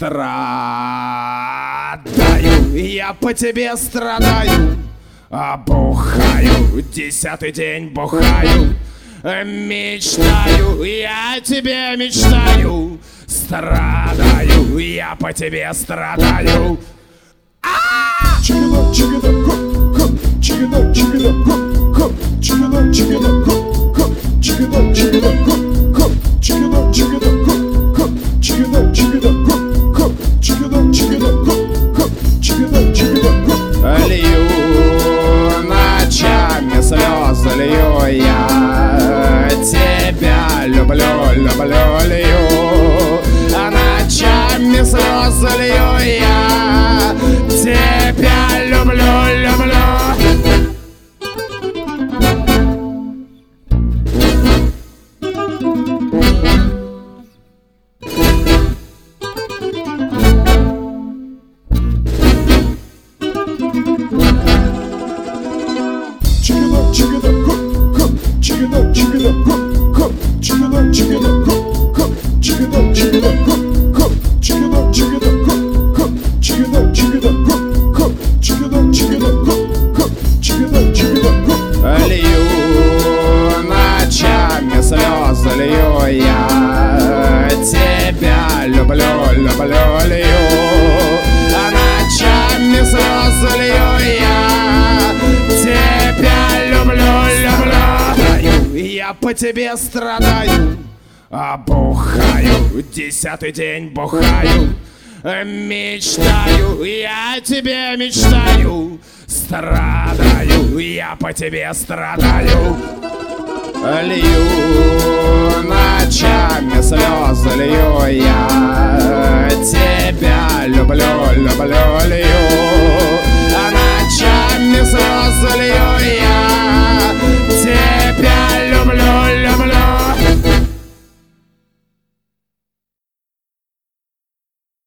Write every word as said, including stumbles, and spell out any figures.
Страдаю, я по тебе страдаю, а бухаю, десятый день бухаю. Мечтаю, я о тебе мечтаю. Страдаю, я по тебе страдаю. Чигина, чигина, хоп, хоп, чигина, чигина, хоп, хоп, чигина, чигина, хоп, хоп, чигина, чигина, хоп, хоп, чигина, чигина, хоп, хоп, чигина, чигина, хоп, хоп, чигина, чигина, хоп, хоп, чигина, чигина, хоп. Лью ночами слезы, лью я тебя люблю, люблю, лью. А ночами слезы лью я тебя люблю, люблю. Чигина, чигина, хоп, хоп, чигина, чигина, хоп, хоп, чигина, чигина, хоп, хоп, чигина, чигина, хоп, хоп, чигина, чигина, хоп, хоп, чигина, чигина, хоп, хоп, чигина, чигина, хоп, хоп, чигина, чигина, хоп. Лью ночами слезы, лью я тебя люблю, люблю, лью. А ночами слезы лью я тебя люблю, люблю. Я по тебе страдаю, а бухаю, десятый день бухаю. Мечтаю, я о тебе мечтаю. Страдаю, я по тебе страдаю. Лью ночами слезы, лью я